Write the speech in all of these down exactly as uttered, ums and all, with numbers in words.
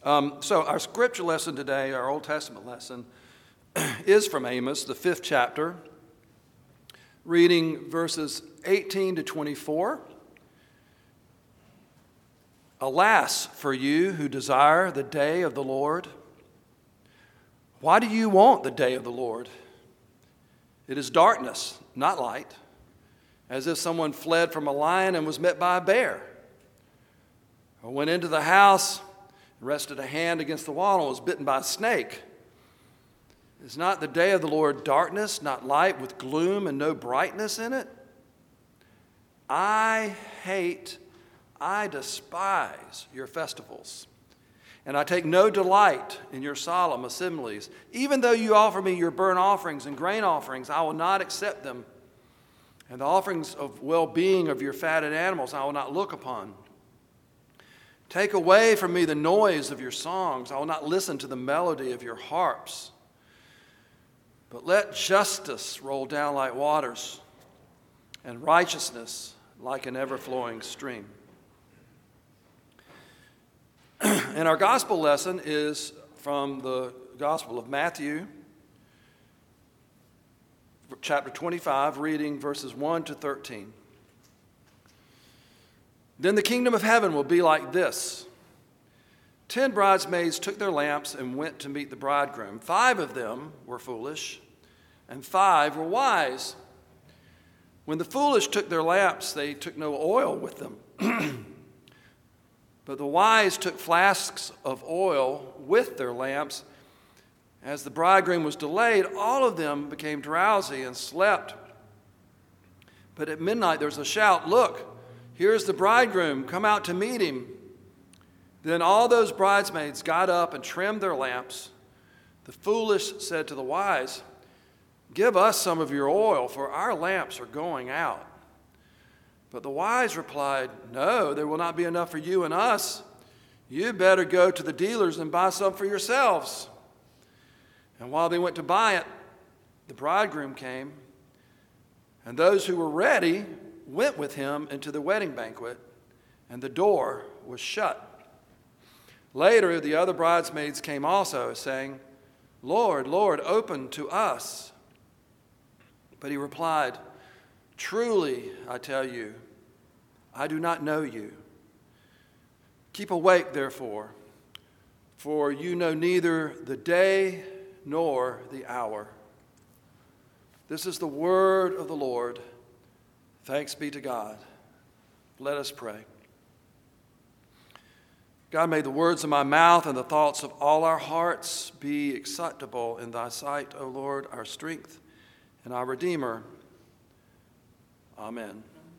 Um, so our scripture lesson today, our Old Testament lesson, is from Amos, the fifth chapter, reading verses eighteen to twenty-four. Alas for you who desire the day of the Lord. Why do you want the day of the Lord? It is darkness, not light, as if someone fled from a lion and was met by a bear, or went into the house, rested a hand against the wall, and was bitten by a snake. Is not the day of the Lord darkness, not light, with gloom and no brightness in it? I hate, I despise your festivals, and I take no delight in your solemn assemblies. Even though you offer me your burnt offerings and grain offerings, I will not accept them. And the offerings of well-being of your fatted animals I will not look upon. Take away from me the noise of your songs. I will not listen to the melody of your harps. But let justice roll down like waters, and righteousness like an ever-flowing stream. And our gospel lesson is from the Gospel of Matthew, chapter twenty-five, reading verses one to thirteen. Then the kingdom of heaven will be like this. Ten bridesmaids took their lamps and went to meet the bridegroom. Five of them were foolish, and five were wise. When the foolish took their lamps, they took no oil with them. But the wise took flasks of oil with their lamps. As the bridegroom was delayed, all of them became drowsy and slept. But at midnight there was a shout, "Look, here's the bridegroom, come out to meet him." Then all those bridesmaids got up and trimmed their lamps. The foolish said to the wise, "Give us some of your oil, for our lamps are going out." But the wise replied, "No, there will not be enough for you and us. You better go to the dealers and buy some for yourselves." And while they went to buy it, the bridegroom came, and those who were ready went with him into the wedding banquet, and the door was shut. Later, the other bridesmaids came also, saying, "Lord, Lord, open to us." But he replied, "Truly, I tell you, I do not know you. Keep awake, therefore, for you know neither the day nor the hour." This is the word of the Lord. Thanks be to God. Let us pray. God, may the words of my mouth and the thoughts of all our hearts be acceptable in thy sight, O Lord, our strength and our Redeemer. Amen.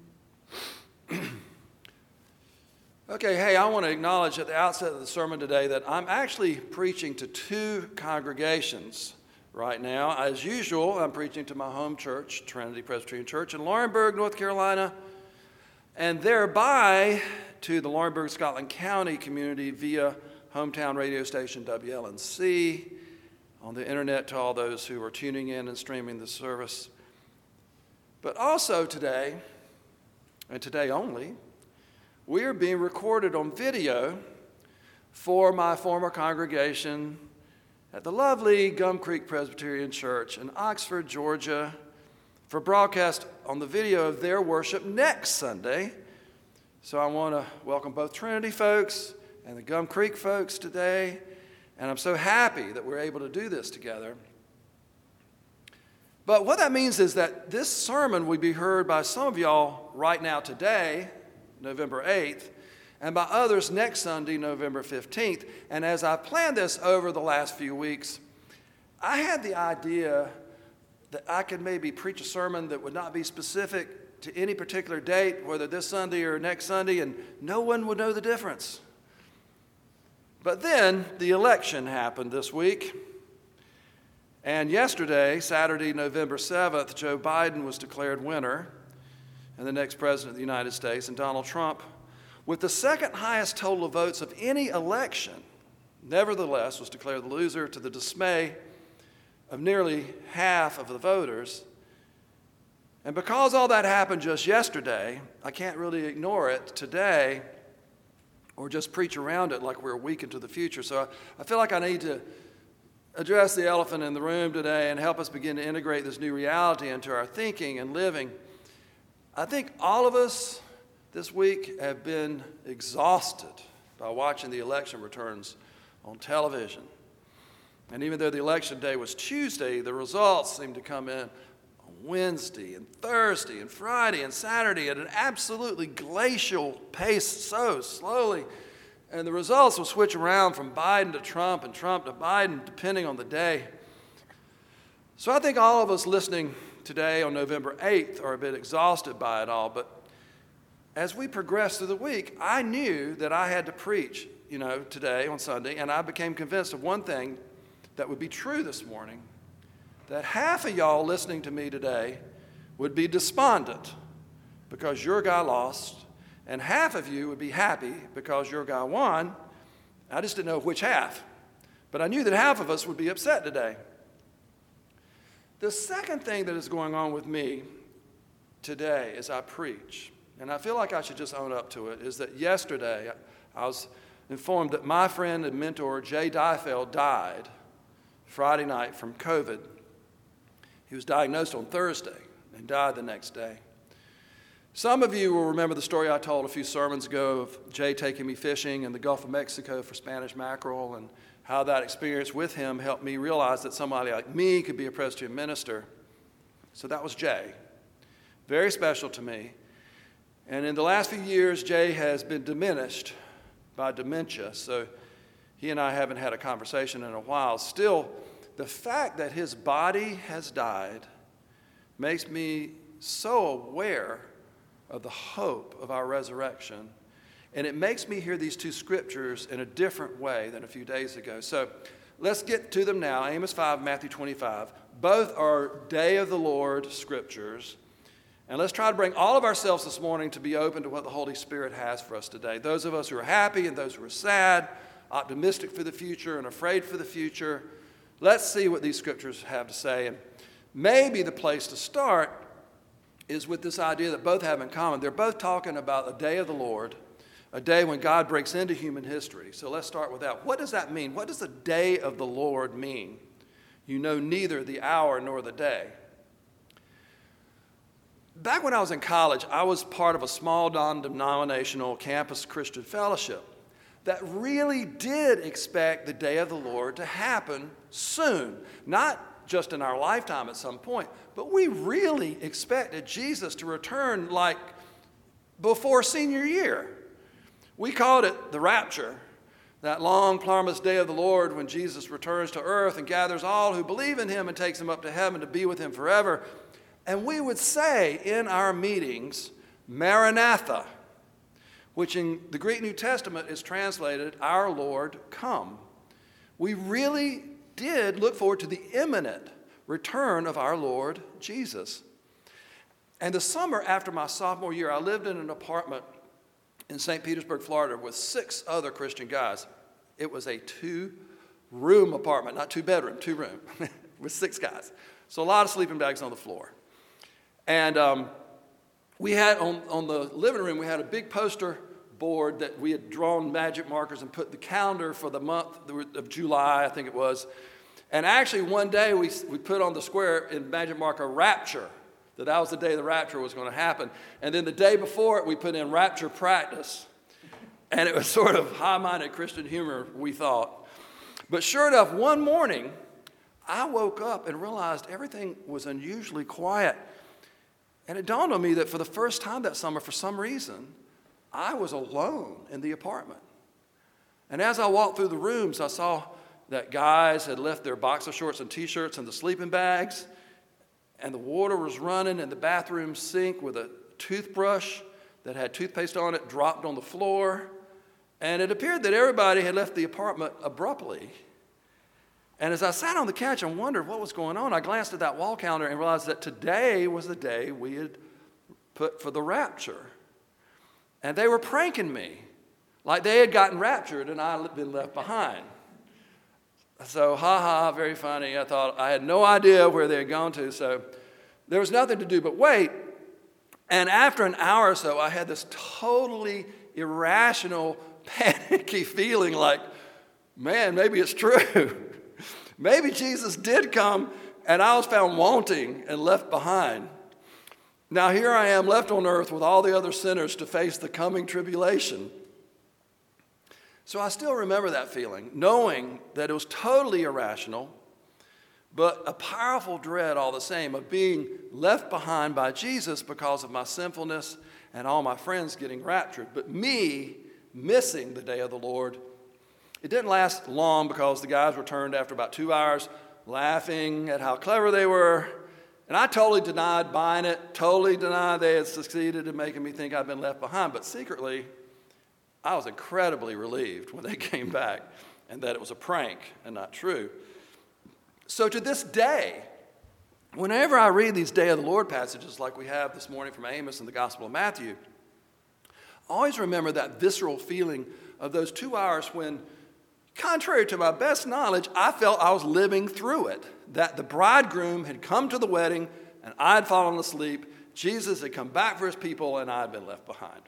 Okay, hey, I want to acknowledge at the outset of the sermon today that I'm actually preaching to two congregations right now. As usual, I'm preaching to my home church, Trinity Presbyterian Church in Laurinburg, North Carolina, and thereby to the Laurinburg, Scotland County community via hometown radio station W L N C, on the internet to all those who are tuning in and streaming the service. But also today, and today only, we are being recorded on video for my former congregation at the lovely Gum Creek Presbyterian Church in Oxford, Georgia, for broadcast on the video of their worship next Sunday. So I want to welcome both Trinity folks and the Gum Creek folks today, and I'm so happy that we're able to do this together. But what that means is that this sermon will be heard by some of y'all right now today, November eighth, and by others next Sunday, November fifteenth. And as I planned this over the last few weeks, I had the idea that I could maybe preach a sermon that would not be specific to any particular date, whether this Sunday or next Sunday, and no one would know the difference. But then the election happened this week. And yesterday, Saturday, November seventh, Joe Biden was declared winner and the next president of the United States, and Donald Trump, with the second highest total of votes of any election, nevertheless was declared the loser to the dismay of nearly half of the voters. And because all that happened just yesterday, I can't really ignore it today or just preach around it like we're a week into the future. So I, I feel like I need to address the elephant in the room today and help us begin to integrate this new reality into our thinking and living. I think all of us this week have been exhausted by watching the election returns on television. And even though the election day was Tuesday, the results seemed to come in on Wednesday and Thursday and Friday and Saturday at an absolutely glacial pace, so slowly. And the results will switch around from Biden to Trump and Trump to Biden, depending on the day. So I think all of us listening today on November eighth are a bit exhausted by it all. But as we progress through the week, I knew that I had to preach, you know, today on Sunday, and I became convinced of one thing that would be true this morning, that half of y'all listening to me today would be despondent because your guy lost, and half of you would be happy because your guy won. I just didn't know which half, but I knew that half of us would be upset today. The second thing that is going on with me today as I preach, and I feel like I should just own up to it, is that yesterday I was informed that my friend and mentor Jay Diefeld died Friday night from COVID. He was diagnosed on Thursday and died the next day. Some of you will remember the story I told a few sermons ago of Jay taking me fishing in the Gulf of Mexico for Spanish mackerel, and how that experience with him helped me realize that somebody like me could be a Presbyterian minister. So that was Jay. Very special to me. And in the last few years, Jay has been diminished by dementia, so he and I haven't had a conversation in a while. Still, the fact that his body has died makes me so aware of the hope of our resurrection, and it makes me hear these two scriptures in a different way than a few days ago. So let's get to them now. Amos five, Matthew twenty-five. Both are Day of the Lord scriptures. And let's try to bring all of ourselves this morning to be open to what the Holy Spirit has for us today. Those of us who are happy and those who are sad, optimistic for the future and afraid for the future. Let's see what these scriptures have to say. And maybe the place to start is with this idea that both have in common. They're both talking about a day of the Lord, a day when God breaks into human history. So let's start with that. What does that mean? What does the day of the Lord mean? You know neither the hour nor the day. Back when I was in college, I was part of a small non-denominational campus Christian fellowship that really did expect the day of the Lord to happen soon. Not just in our lifetime at some point, but we really expected Jesus to return like before senior year. We called it the rapture, that long promised day of the Lord when Jesus returns to earth and gathers all who believe in him and takes them up to heaven to be with him forever. And we would say in our meetings, Maranatha, which in the Greek New Testament is translated, our Lord, come. We really did look forward to the imminent return of our Lord Jesus. And the summer after my sophomore year, I lived in an apartment in Saint Petersburg, Florida, with six other Christian guys. It was a two-room apartment, not two-bedroom, two-room, with six guys. So a lot of sleeping bags on the floor. And um, we had, on, on the living room, we had a big poster board that we had drawn magic markers and put the calendar for the month of July, I think it was. And actually, one day we, we put on the square in magic marker rapture, that that was the day the rapture was going to happen. And then the day before it, we put in rapture practice. And it was sort of high-minded Christian humor, we thought. But sure enough, one morning, I woke up and realized everything was unusually quiet. And it dawned on me that for the first time that summer, for some reason, I was alone in the apartment. And as I walked through the rooms, I saw that guys had left their boxer shorts and T-shirts in the sleeping bags, and the water was running in the bathroom sink with a toothbrush that had toothpaste on it dropped on the floor. And it appeared that everybody had left the apartment abruptly. And as I sat on the couch and wondered what was going on, I glanced at that wall calendar and realized that today was the day we had put for the rapture. And they were pranking me, like they had gotten raptured and I had been left behind. So, ha ha, very funny. I thought I had no idea where they had gone to, so there was nothing to do but wait. And after an hour or so, I had this totally irrational panicky feeling like, man, maybe it's true. Maybe Jesus did come and I was found wanting and left behind. Now here I am left on earth with all the other sinners to face the coming tribulation. So I still remember that feeling, knowing that it was totally irrational, but a powerful dread all the same of being left behind by Jesus because of my sinfulness and all my friends getting raptured. But me missing the day of the Lord. It didn't last long because the guys returned after about two hours laughing at how clever they were. And I totally denied buying it, totally denied they had succeeded in making me think I'd been left behind. But secretly, I was incredibly relieved when they came back and that it was a prank and not true. So to this day, whenever I read these Day of the Lord passages like we have this morning from Amos and the Gospel of Matthew, I always remember that visceral feeling of those two hours when, contrary to my best knowledge, I felt I was living through it, that the bridegroom had come to the wedding and I had fallen asleep, Jesus had come back for his people, and I had been left behind.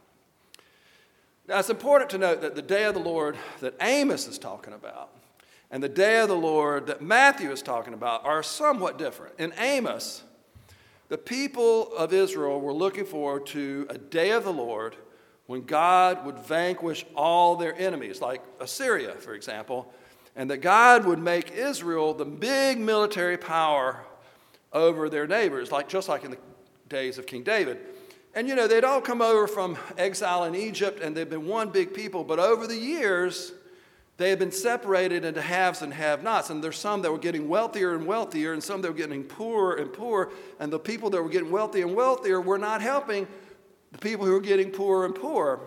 Now, it's important to note that the day of the Lord that Amos is talking about and the day of the Lord that Matthew is talking about are somewhat different. In Amos, the people of Israel were looking forward to a day of the Lord when God would vanquish all their enemies, like Assyria, for example, and that God would make Israel the big military power over their neighbors, like just like in the days of King David. And, you know, they'd all come over from exile in Egypt, and they'd been one big people, but over the years, they had been separated into haves and have-nots, and there's some that were getting wealthier and wealthier, and some that were getting poorer and poorer, and the people that were getting wealthier and wealthier were not helping the people who were getting poorer and poorer.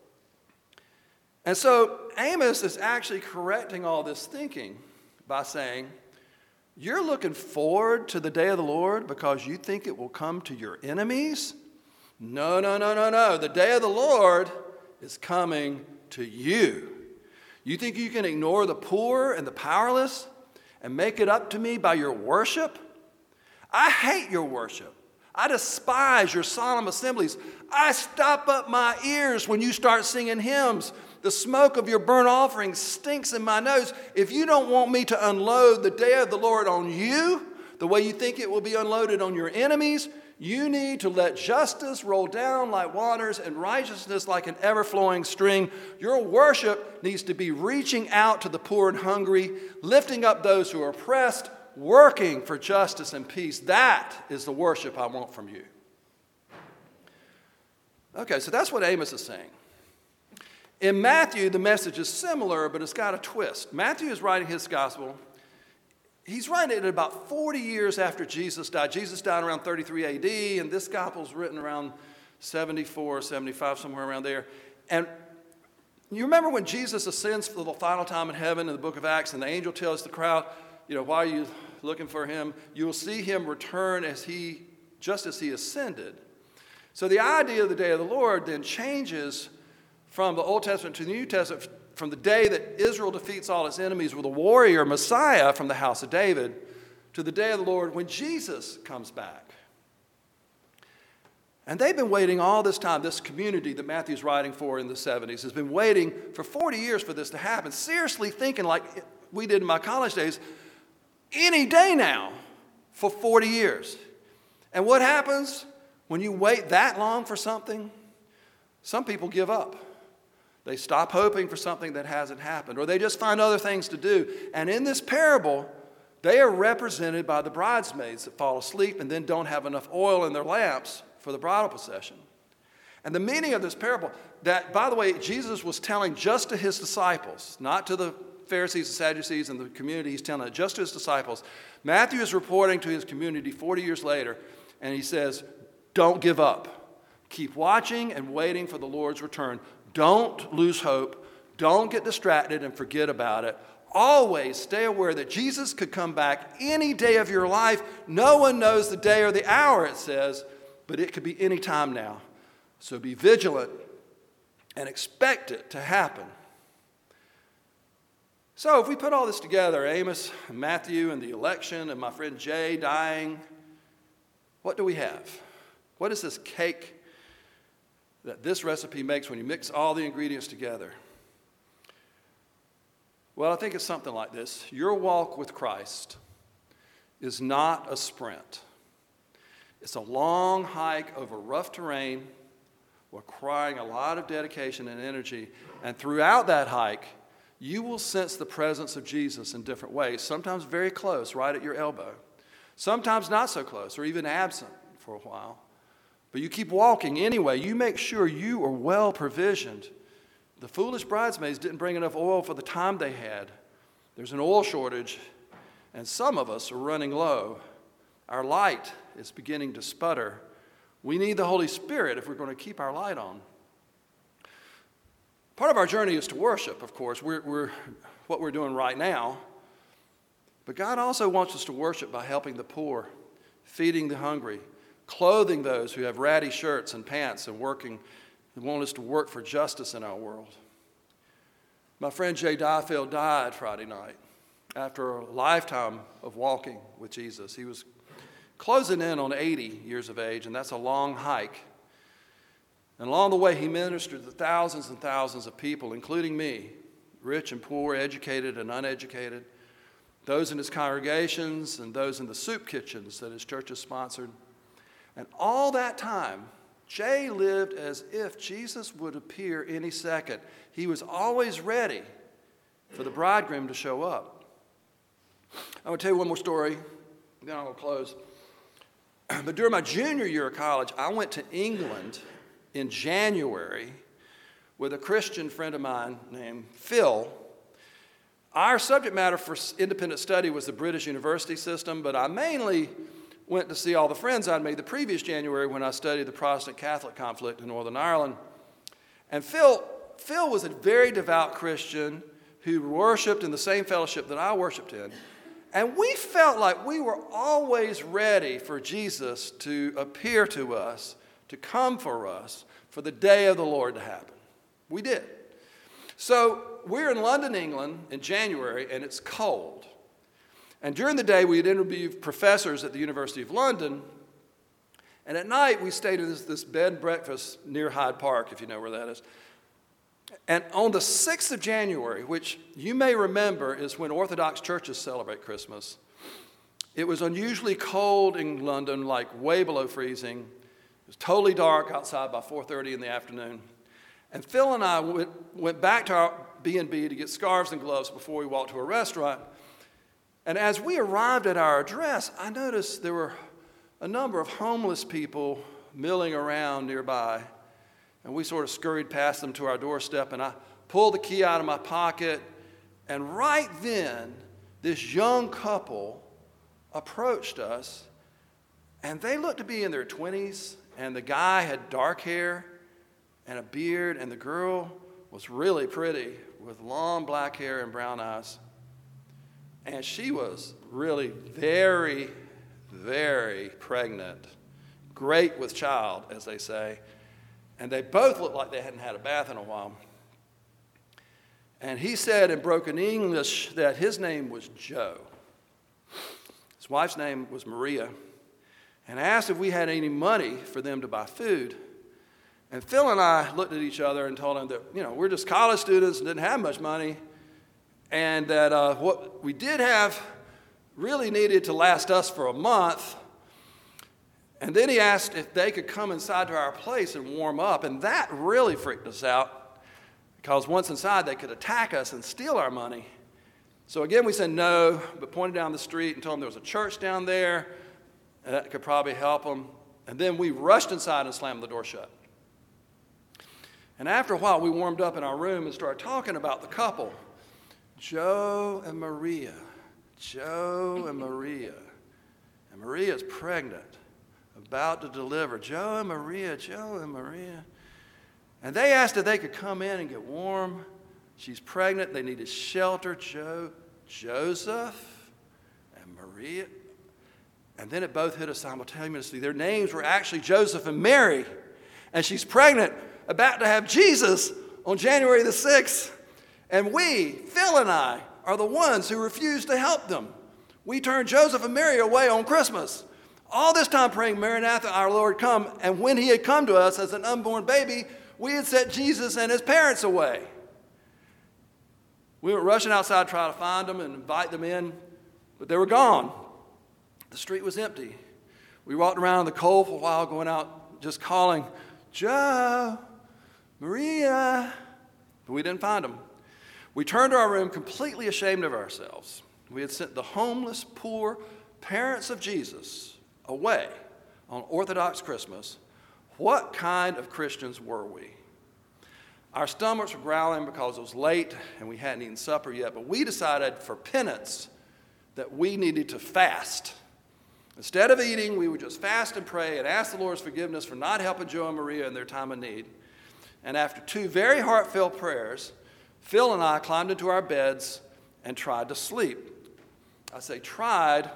And so Amos is actually correcting all this thinking by saying, you're looking forward to the day of the Lord because you think it will come to your enemies? No, no, no, no, no. The day of the Lord is coming to you. You think you can ignore the poor and the powerless and make it up to me by your worship? I hate your worship. I despise your solemn assemblies. I stop up my ears when you start singing hymns. The smoke of your burnt offerings stinks in my nose. If you don't want me to unload the day of the Lord on you, the way you think it will be unloaded on your enemies, you need to let justice roll down like waters and righteousness like an ever-flowing stream. Your worship needs to be reaching out to the poor and hungry, lifting up those who are oppressed, working for justice and peace. That is the worship I want from you. Okay, so that's what Amos is saying. In Matthew, the message is similar, but it's got a twist. Matthew is writing his gospel. He's writing it about forty years after Jesus died. Jesus died around thirty-three A D, and this gospel is written around seventy-four, seventy-five, somewhere around there. And you remember when Jesus ascends for the final time in heaven in the book of Acts, and the angel tells the crowd, you know, why are you looking for him? You will see him return as he, just as he ascended. So the idea of the day of the Lord then changes from the Old Testament to the New Testament, from the day that Israel defeats all its enemies with a warrior Messiah from the house of David, to the day of the Lord when Jesus comes back. And they've been waiting all this time. This community that Matthew's writing for in the seventies has been waiting for forty years for this to happen, seriously thinking like we did in my college days, any day now for forty years. And what happens when you wait that long for something? Some people give up. They stop hoping for something that hasn't happened, or they just find other things to do. And in this parable, they are represented by the bridesmaids that fall asleep and then don't have enough oil in their lamps for the bridal procession. And the meaning of this parable, that, by the way, Jesus was telling just to his disciples, not to the Pharisees and Sadducees and the community. He's telling it just to his disciples. Matthew is reporting to his community forty years later, and he says, don't give up. Keep watching and waiting for the Lord's return. Don't lose hope. Don't get distracted and forget about it. Always stay aware that Jesus could come back any day of your life. No one knows the day or the hour, it says, but it could be any time now. So be vigilant and expect it to happen. So if we put all this together, Amos, and Matthew, and the election, and my friend Jay dying, what do we have? What is this cake that this recipe makes when you mix all the ingredients together? Well, I think it's something like this. Your walk with Christ is not a sprint. It's a long hike over rough terrain, requiring a lot of dedication and energy. And throughout that hike, you will sense the presence of Jesus in different ways, sometimes very close, right at your elbow. Sometimes not so close, or even absent for a while. But you keep walking anyway. You make sure you are well provisioned. The foolish bridesmaids didn't bring enough oil for the time they had. There's an oil shortage, and some of us are running low. Our light is beginning to sputter. We need the Holy Spirit if we're going to keep our light on. Part of our journey is to worship, of course. We're, we're what we're doing right now. But God also wants us to worship by helping the poor, feeding the hungry, clothing those who have ratty shirts and pants, and working, and want us to work for justice in our world. My friend Jay Dyefield died Friday night after a lifetime of walking with Jesus. He was closing in on eighty years of age, and that's a long hike. And along the way, he ministered to thousands and thousands of people, including me, rich and poor, educated and uneducated, those in his congregations and those in the soup kitchens that his church has sponsored. And all that time, Jay lived as if Jesus would appear any second. He was always ready for the bridegroom to show up. I'm going to tell you one more story, then I'll close. But during my junior year of college, I went to England in January with a Christian friend of mine named Phil. Our subject matter for independent study was the British university system, but I mainly went to see all the friends I'd made the previous January when I studied the Protestant-Catholic conflict in Northern Ireland. And Phil, Phil was a very devout Christian who worshiped in the same fellowship that I worshiped in. And we felt like we were always ready for Jesus to appear to us, to come for us, for the day of the Lord to happen. We did. So we're in London, England in January, and it's cold. And during the day, we'd interview professors at the University of London. And at night, we stayed in this, this bed and breakfast near Hyde Park, if you know where that is. And on the sixth of January, which you may remember is when Orthodox churches celebrate Christmas, it was unusually cold in London, like way below freezing. It was totally dark outside by four thirty in the afternoon. And Phil and I went, went back to our B and B to get scarves and gloves before we walked to a restaurant. And as we arrived at our address, I noticed there were a number of homeless people milling around nearby. And we sort of scurried past them to our doorstep, and I pulled the key out of my pocket. And right then, this young couple approached us, and they looked to be in their twenties, and the guy had dark hair and a beard, and the girl was really pretty with long black hair and brown eyes. And she was really very, very pregnant, great with child, as they say. And they both looked like they hadn't had a bath in a while. And he said in broken English that his name was Joe. His wife's name was Maria. And asked if we had any money for them to buy food. And Phil and I looked at each other and told him that, you know, we're just college students and didn't have much money. And that uh, what we did have really needed to last us for a month. And then he asked if they could come inside to our place and warm up. And that really freaked us out, because once inside, they could attack us and steal our money. So again, we said no, but pointed down the street and told them there was a church down there, and that could probably help them. And then we rushed inside and slammed the door shut. And after a while, we warmed up in our room and started talking about the couple, Joe and Maria, Joe and Maria. And Maria's pregnant, about to deliver. Joe and Maria, Joe and Maria. And they asked if they could come in and get warm. She's pregnant. They needed shelter. Joe, Joseph, and Maria. And then it both hit us simultaneously. Their names were actually Joseph and Mary. And she's pregnant, about to have Jesus on January the sixth. And we, Phil and I, are the ones who refused to help them. We turned Joseph and Mary away on Christmas. All this time praying, Maranatha, our Lord, come. And when he had come to us as an unborn baby, we had set Jesus and his parents away. We went rushing outside to try to find them and invite them in, but they were gone. The street was empty. We walked around in the cold for a while, going out just calling, Joe, Maria, but we didn't find them. We turned to our room completely ashamed of ourselves. We had sent the homeless, poor parents of Jesus away on Orthodox Christmas. What kind of Christians were we? Our stomachs were growling because it was late and we hadn't eaten supper yet, but we decided for penance that we needed to fast. Instead of eating, we would just fast and pray and ask the Lord's forgiveness for not helping Joe and Maria in their time of need. And after two very heartfelt prayers, Phil and I climbed into our beds and tried to sleep. I say tried.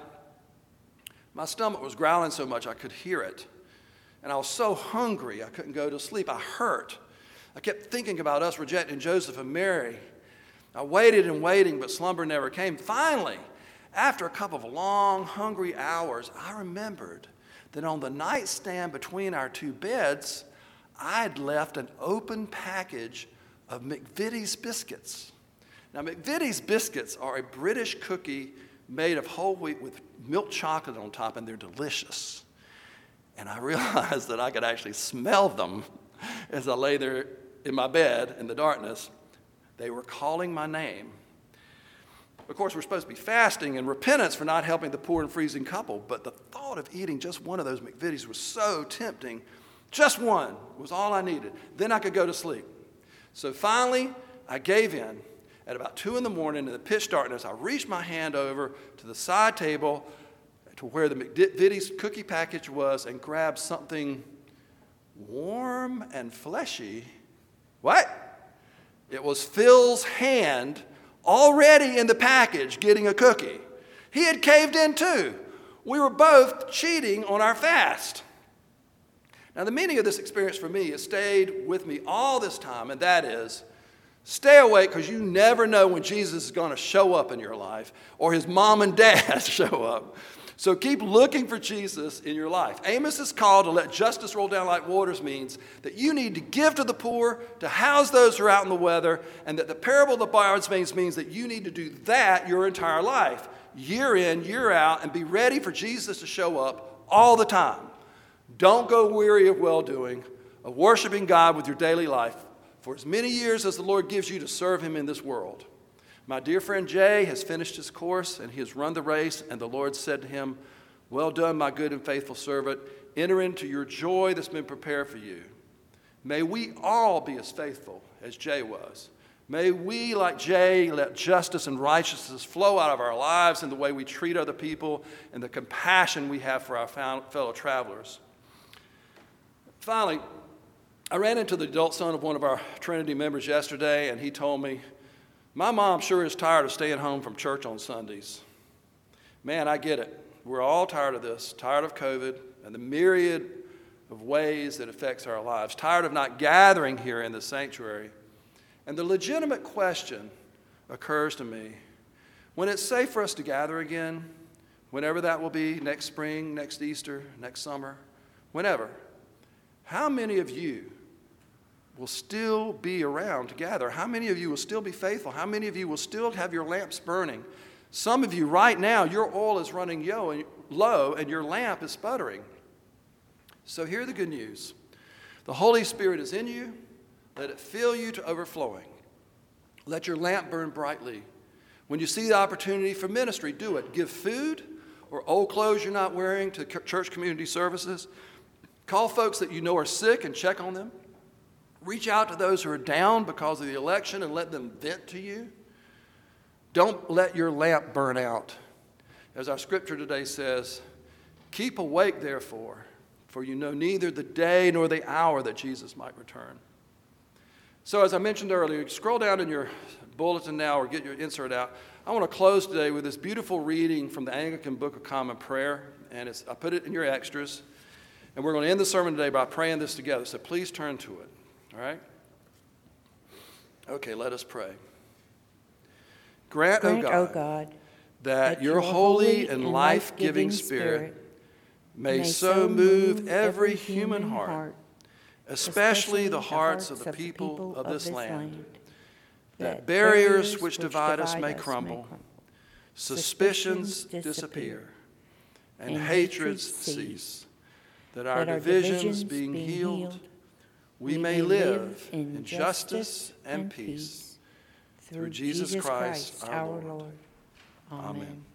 My stomach was growling so much I could hear it. And I was so hungry I couldn't go to sleep. I hurt. I kept thinking about us rejecting Joseph and Mary. I waited and waiting, but slumber never came. Finally, after a couple of long, hungry hours, I remembered that on the nightstand between our two beds, I'd left an open package of McVitie's biscuits. Now, McVitie's biscuits are a British cookie made of whole wheat with milk chocolate on top, and they're delicious. And I realized that I could actually smell them as I lay there in my bed in the darkness. They were calling my name. Of course, we're supposed to be fasting and repentance for not helping the poor and freezing couple, but the thought of eating just one of those McVitie's was so tempting. Just one was all I needed. Then I could go to sleep. So finally, I gave in. At about two in the morning in the pitch darkness, I reached my hand over to the side table to where the McVitie's cookie package was and grabbed something warm and fleshy. What? It was Phil's hand already in the package getting a cookie. He had caved in too. We were both cheating on our fast. Now, the meaning of this experience for me has stayed with me all this time, and that is, stay awake because you never know when Jesus is going to show up in your life or his mom and dad show up. So keep looking for Jesus in your life. Amos' call to let justice roll down like waters means that you need to give to the poor, to house those who are out in the weather, and that the parable of the bridesmaids means that you need to do that your entire life, year in, year out, and be ready for Jesus to show up all the time. Don't go weary of well-doing, of worshiping God with your daily life for as many years as the Lord gives you to serve him in this world. My dear friend Jay has finished his course and he has run the race, and the Lord said to him, well done, my good and faithful servant. Enter into your joy that's been prepared for you. May we all be as faithful as Jay was. May we, like Jay, let justice and righteousness flow out of our lives in the way we treat other people and the compassion we have for our fellow travelers. Finally, I ran into the adult son of one of our Trinity members yesterday, and he told me, my mom sure is tired of staying home from church on Sundays. Man, I get it. We're all tired of this, tired of COVID and the myriad of ways that affects our lives, tired of not gathering here in the sanctuary. And the legitimate question occurs to me, when it's safe for us to gather again, whenever that will be, next spring, next Easter, next summer, whenever, how many of you will still be around to gather? How many of you will still be faithful? How many of you will still have your lamps burning? Some of you right now, your oil is running low and your lamp is sputtering. So hear the good news. The Holy Spirit is in you. Let it fill you to overflowing. Let your lamp burn brightly. When you see the opportunity for ministry, do it. Give food or old clothes you're not wearing to church community services. Call folks that you know are sick and check on them. Reach out to those who are down because of the election and let them vent to you. Don't let your lamp burn out. As our scripture today says, keep awake, therefore, for you know neither the day nor the hour that Jesus might return. So as I mentioned earlier, scroll down in your bulletin now or get your insert out. I want to close today with this beautiful reading from the Anglican Book of Common Prayer, and it's, I put it in your extras. And we're going to end the sermon today by praying this together, so please turn to it. All right? Okay, let us pray. Grant, Grant, O God, O God, that, that your holy and life-giving Spirit may so move every human heart, especially the hearts of the people of this land, that barriers which divide us may crumble, suspicions disappear, and hatreds cease, that our divisions being healed, we may live in justice and peace. Through Jesus Christ our Lord. Amen.